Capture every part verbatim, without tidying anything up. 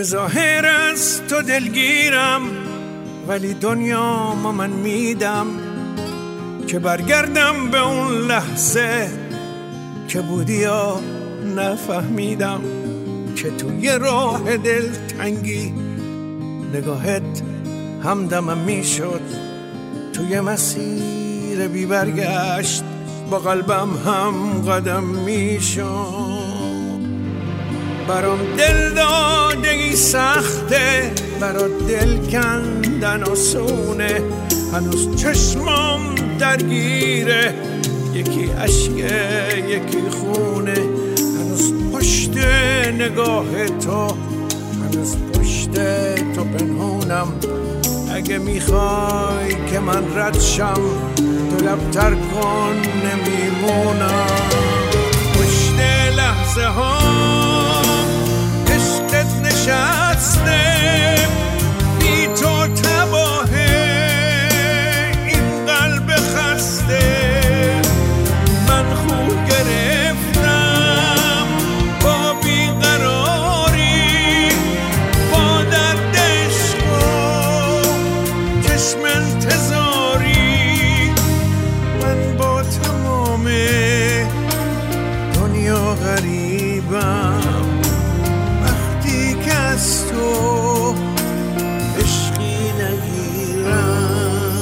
ظاهر از تو دلگیرم، ولی دنیا ما من میدم که برگردم به اون لحظه که بودی یا نفهمیدم که توی راه دلتنگی نگاهت همدمم میشد، توی مسیر بی برگشت با قلبم هم قدم میشد. برام دل دادگی سخته، برات دل کندن آسونه، هنوز چشمام درگیره، یکی عشقه یکی خونه، هنوز پشت نگاه تو، هنوز پشت تو پنهونم. اگه میخوای که من رد شم تو لبتر کن، نمیمونم. پشت لحظه ها عشقت نشسته، بی تو تباهه این قلب خسته. من خو گرفتم با بیقراری، با درد عشق و چشم انتظاری. من با تمام دنیا غریبم وقتی که از تو عشقی نگیرم.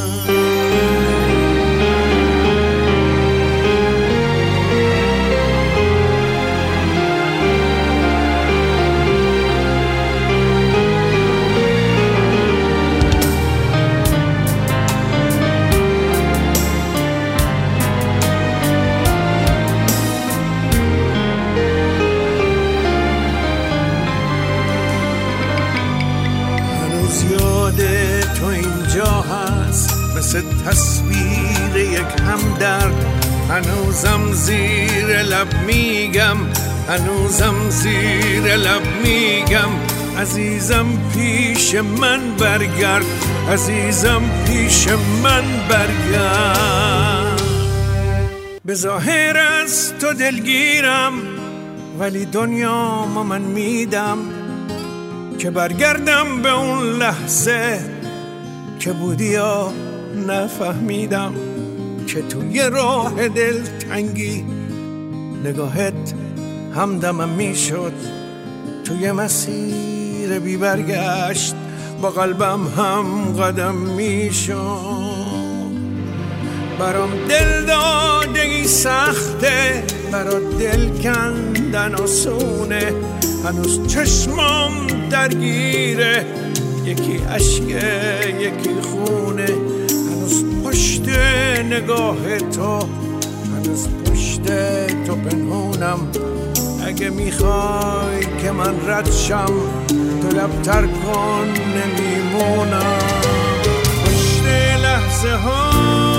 تو اینجا هست مثل تصویر یک همدرد، هنوزم زیر لب میگم، هنوزم زیر لب میگم. عزیزم پیش من برگرد، عزیزم پیش من برگرد. به ظاهر از تو دلگیرم، ولی دنیا ما من میدم که برگردم به اون لحظه که بودی یا نفهمیدم که توی راه دلتنگی نگاهت همدمم میشد، توی مسیر بی برگشت با قلبم هم قدم میشد. برام دل دادگی سخته، برات دل کندن آسونه، هنوز چشمام درگیره، یکی عشقه یکی خونه، هنوز پشت نگاه تو، هنوز پشت تو پنهونم. اگه میخوای که من رد شم تو لبتر کن، نمیمونم. پشت لحظه ها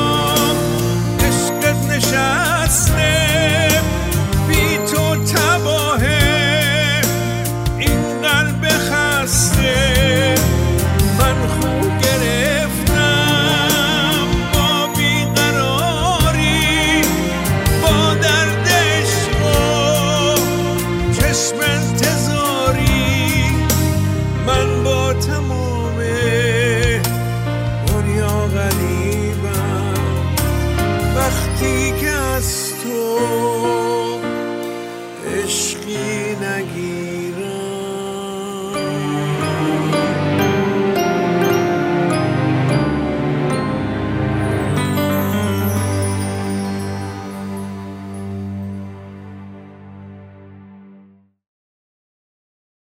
عشقت نشسته، بی تو تباهه این قلب خسته. من خو گرفتم با بیقراری، با درد عشق و چشم انتظاری. من با تمام دنیا غریبم وقتی که از تو عشقی نگیرم.